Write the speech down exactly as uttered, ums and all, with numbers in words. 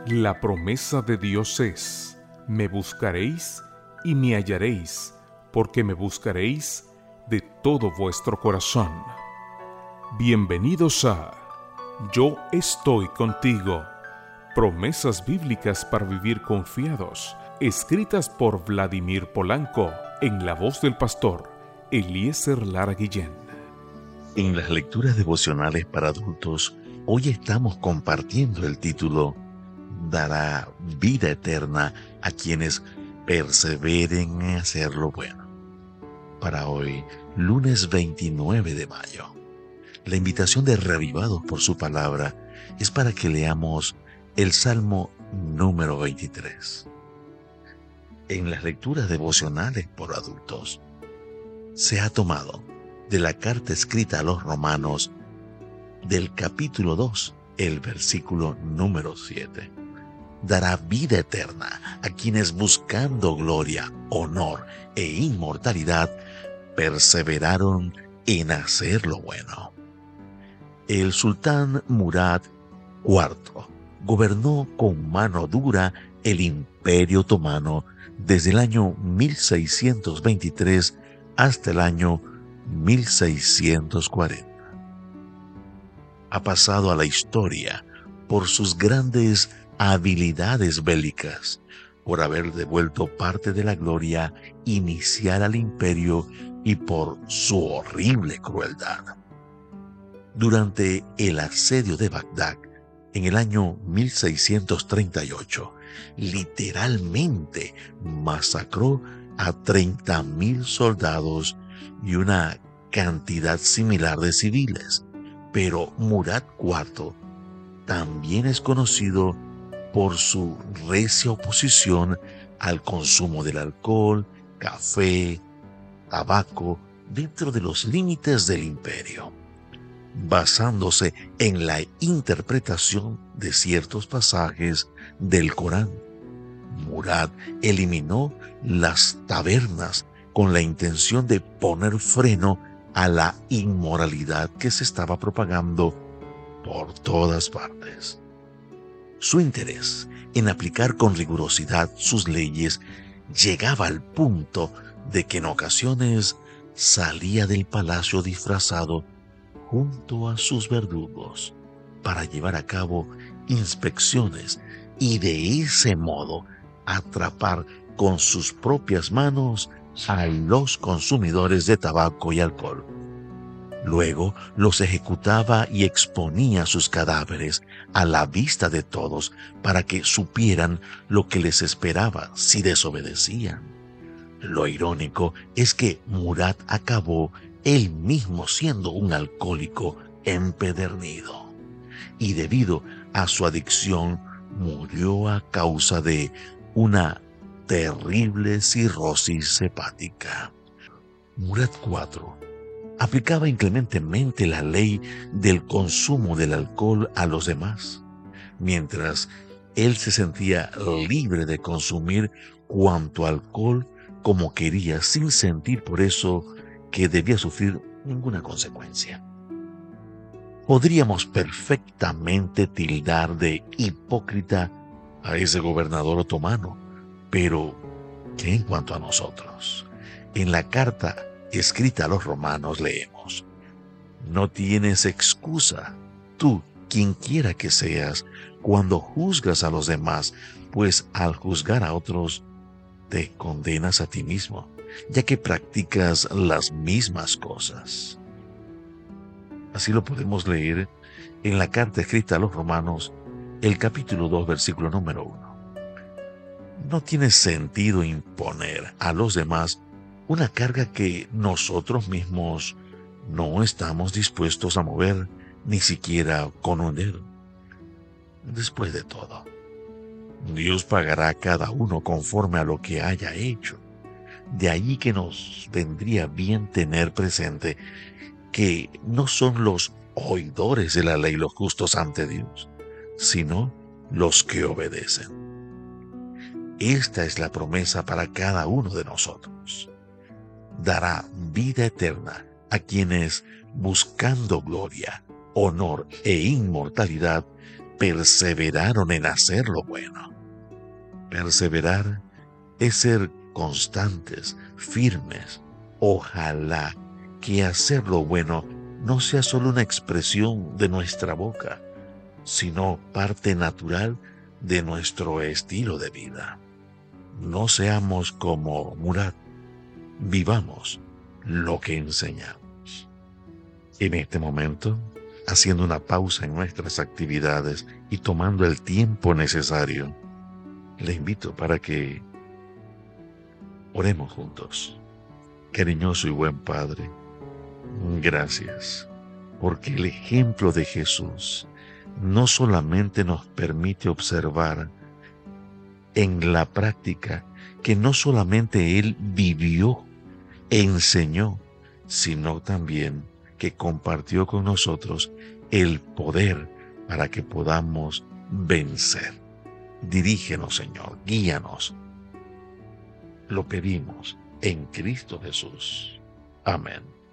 La promesa de Dios es: me buscaréis y me hallaréis, porque me buscaréis de todo vuestro corazón. Bienvenidos a Yo estoy contigo. Promesas bíblicas para vivir confiados, escritas por Vladimir Polanco, en la voz del pastor Eliezer Lara Guillén. En las lecturas devocionales para adultos, hoy estamos compartiendo el título Dará vida eterna a quienes perseveren en hacer lo bueno. Para hoy, lunes veintinueve de mayo, la invitación de Reavivados por su palabra es para que leamos el Salmo número veintitrés. En las lecturas devocionales por adultos, se ha tomado de la carta escrita a los Romanos, del capítulo dos, el versículo número siete. Dará vida eterna a quienes buscando gloria, honor e inmortalidad perseveraron en hacer lo bueno. El sultán Murad cuarto gobernó con mano dura el Imperio Otomano desde el año mil seiscientos veintitrés hasta el año mil seiscientos cuarenta. Ha pasado a la historia por sus grandes habilidades bélicas, por haber devuelto parte de la gloria inicial al imperio y por su horrible crueldad. Durante el asedio de Bagdad, en el año mil seiscientos treinta y ocho, literalmente masacró a treinta mil soldados y una cantidad similar de civiles. Pero Murad cuarto también es conocido por su recia oposición al consumo del alcohol, café, tabaco dentro de los límites del imperio, basándose en la interpretación de ciertos pasajes del Corán. Murad eliminó las tabernas con la intención de poner freno a la inmoralidad que se estaba propagando por todas partes. Su interés en aplicar con rigurosidad sus leyes llegaba al punto de que en ocasiones salía del palacio disfrazado junto a sus verdugos para llevar a cabo inspecciones y de ese modo atrapar con sus propias manos a los consumidores de tabaco y alcohol. Luego los ejecutaba y exponía sus cadáveres a la vista de todos para que supieran lo que les esperaba si desobedecían. Lo irónico es que Murad acabó él mismo siendo un alcohólico empedernido y debido a su adicción murió a causa de una terrible cirrosis hepática. Murad cuarto aplicaba inclementemente la ley del consumo del alcohol a los demás, mientras él se sentía libre de consumir cuanto alcohol como quería, sin sentir por eso que debía sufrir ninguna consecuencia. Podríamos perfectamente tildar de hipócrita a ese gobernador otomano, pero ¿qué en cuanto a nosotros? En la carta escrita a los romanos leemos: no tienes excusa, tú, quien quiera que seas, cuando juzgas a los demás, pues al juzgar a otros, te condenas a ti mismo, ya que practicas las mismas cosas. Así lo podemos leer en la carta escrita a los romanos, el capítulo dos, versículo número uno. No tiene sentido imponer a los demás una carga que nosotros mismos no estamos dispuestos a mover, ni siquiera con un dedo. Después de todo, Dios pagará a cada uno conforme a lo que haya hecho. De ahí que nos vendría bien tener presente que no son los oidores de la ley los justos ante Dios, sino los que obedecen. Esta es la promesa para cada uno de nosotros. Dará vida eterna a quienes, buscando gloria, honor e inmortalidad, perseveraron en hacer lo bueno. Perseverar es ser constantes, firmes. Ojalá que hacer lo bueno no sea solo una expresión de nuestra boca, sino parte natural de nuestro estilo de vida. No seamos como Murat, vivamos lo que enseñamos. En este momento, haciendo una pausa en nuestras actividades y tomando el tiempo necesario, le invito para que oremos juntos. Cariñoso y buen Padre, gracias, porque el ejemplo de Jesús no solamente nos permite observar en la práctica que no solamente Él vivió, enseñó, sino también que compartió con nosotros el poder para que podamos vencer. Dirígenos, Señor, guíanos. Lo pedimos en Cristo Jesús. Amén.